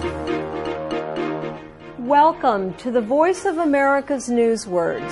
Welcome to the Voice of America's Newswords.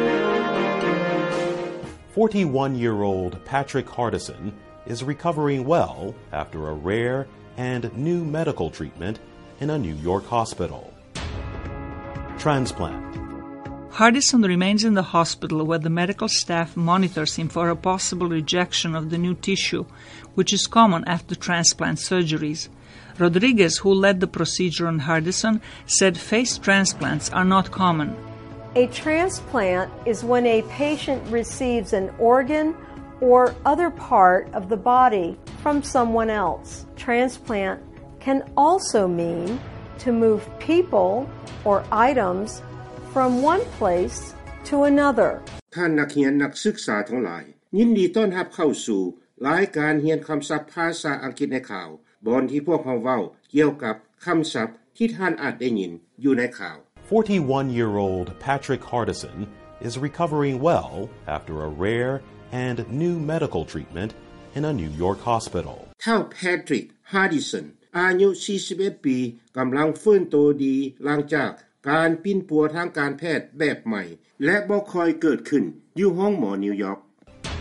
41-year-old Patrick Hardison is recovering well after a rare and new medical treatment in a New York hospital. Transplant. Hardison remains in the hospital where the medical staff monitors him for a possible rejection of the new tissue, which is common after transplant surgeries. Rodriguez, who led the procedure on Hardison, said face transplants are not common. A transplant is when a patient receives an organ or other part of the body from someone else. Transplant can also mean to move people or items from one place to another. ท่านนักเรียนนักศึกษาทั้งหลายยินดีต้อนรับเข้าสู่รายการเรียนคำศัพท์ภาษาอังกฤษในข่าวบอนที่พวกเราเว้าเกี่ยวกับคำศัพท์ที่ท่านอาจได้ยินอยู่ในข่าว 41-year-old Patrick Hardison is recovering well after a rare and new medical treatment in a New York hospital. เท่า Patrick Hardison อายุ 41 ปีกำลังฟื้นตัวดีหลังจากการปิ้นปัวทางการแพทย์แบบใหม่และบ่ค่อยเกิดขึ้นอยู่ห้องหมอนิวยอร์ก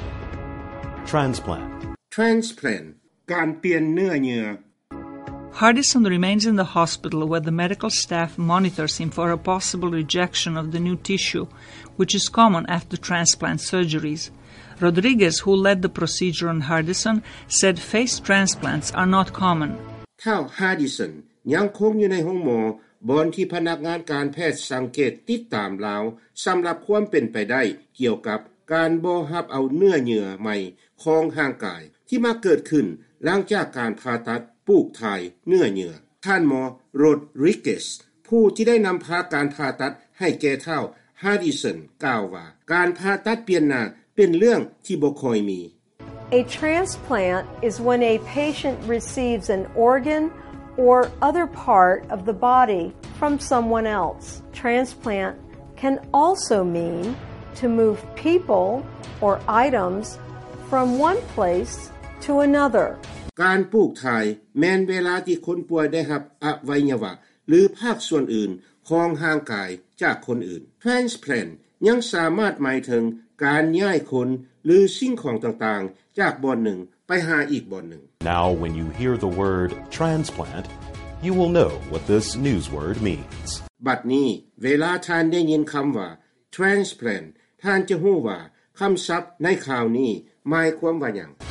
Transplant การเปลี่ยนเนื้อเยื่อ Hardison remains in the hospital where the medical staff monitors him for a possible rejection of the new tissue, which is common after transplant surgeries. Rodriguez, who led the procedure on Hardison, said face transplants are not common. เท่า Hardison ยังคงอยู่ในห้องหมอบอนที่พนักงานการแพทย์สังเกตติดตามลาวสำหรับความเป็นไปได้เกี่ยวกับการบ่รับเอาเนื้อเยื่อใหม่ของร่างกายที่มาเกิดขึ้นหลังจากการผ่าตัดปลูกถ่ายเนื้อเยื่อท่านหมอโรดริเกสผู้ที่ได้นำพาการผ่าตัดให้แก่เท่า Hardison กล่าวว่าการผ่าตัดเปลี่ยนหน้าเป็นเรื่องที่บ่ค่อยมี A transplant is when a patient receives an organ or other part of the body from someone else. Transplant can also mean to move people or items from one place to another. การปลูกถ่ายแม้นเวลาที่คนป่วยได้รับอวัยวะหรือภาคส่วนอื่นของร่างกายจากคนอื่น Transplant ยังสามารถหมายถึงการย้ายคนหรือสิ่งของต่างๆจากบ่อนหนึ่งไปหาอีกบ่อนหนึ่ง Now, when you hear the word transplant, you will know what this news word means. บัดนี้เวลาท่านได้ยินคำว่า transplant ท่านจะรู้ว่าคำศัพท์ในข่าวนี้หมายความว่าหยัง